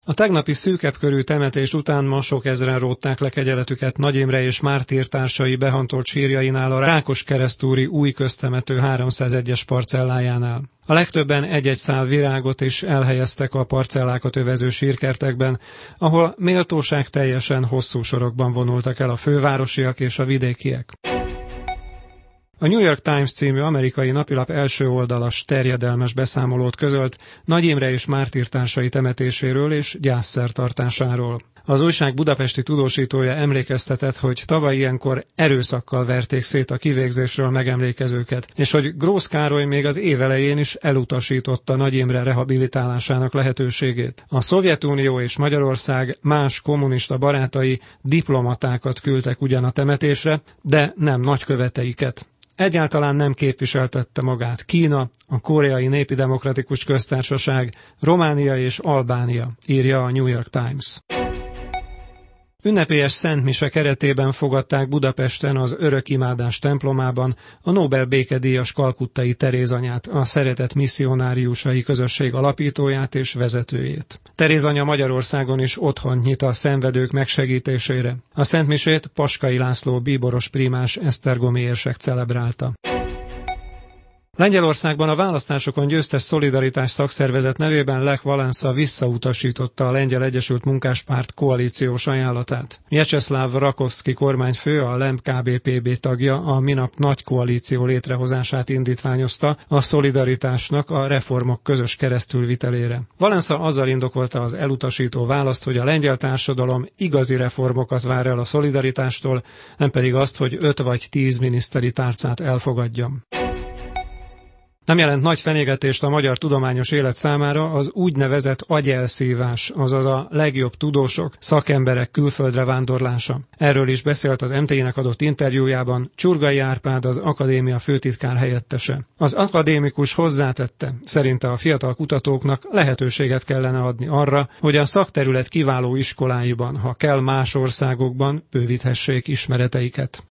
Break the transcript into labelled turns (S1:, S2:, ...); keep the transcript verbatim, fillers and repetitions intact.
S1: A tegnapi szűkebb körű temetés után ma sok ezren rótták le kegyeletüket Nagy Imre és mártírtársai behantolt sírjainál a Rákoskeresztúri új köztemető háromszázegyes parcellájánál. A legtöbben egy-egy szál virágot is elhelyeztek a parcellákat övező sírkertekben, ahol méltóság teljesen hosszú sorokban vonultak el a fővárosiak és a vidékiek. A New York Times című amerikai napilap első oldalas terjedelmes beszámolót közölt Nagy Imre és mártírtársai temetéséről és gyászszertartásáról. Az újság budapesti tudósítója emlékeztetett, hogy tavaly ilyenkor erőszakkal verték szét a kivégzésről megemlékezőket, és hogy Grósz Károly még az év elején is elutasította Nagy Imre rehabilitálásának lehetőségét. A Szovjetunió és Magyarország más kommunista barátai diplomatákat küldtek ugyan a temetésre, de nem nagyköveteiket. Egyáltalán nem képviseltette magát Kína, a Koreai Népi Demokratikus Köztársaság, Románia és Albánia, írja a New York Times. Ünnepélyes szentmise keretében fogadták Budapesten az Örökimádás templomában a Nobel békedíjas kalkuttai Teréz anyát, a Szeretet misszionáriusai közösség alapítóját és vezetőjét. Teréz anya Magyarországon is otthont nyit a szenvedők megsegítésére. A szentmisét Paskai László bíboros prímás esztergomi érsek celebrálta. Lengyelországban a választásokon győztes Szolidaritás szakszervezet nevében Lech Walesa visszautasította a Lengyel Egyesült Munkáspárt koalíciós ajánlatát. Mieczysław Rakowski kormányfő, a LEM K B P B tagja a minap nagy koalíció létrehozását indítványozta a Szolidaritásnak a reformok közös keresztülvitelére. Walesa azzal indokolta az elutasító választ, hogy a lengyel társadalom igazi reformokat vár el a Szolidaritástól, nem pedig azt, hogy öt vagy tíz miniszteri tárcát elfogadjon. Nem jelent nagy fenyegetést a magyar tudományos élet számára az úgynevezett agyelszívás, azaz a legjobb tudósok, szakemberek külföldre vándorlása. Erről is beszélt az em té i-nek adott interjújában Csurgai Árpád, az akadémia főtitkár helyettese. Az akadémikus hozzátette, szerinte a fiatal kutatóknak lehetőséget kellene adni arra, hogy a szakterület kiváló iskoláiban, ha kell más országokban, bővíthessék ismereteiket.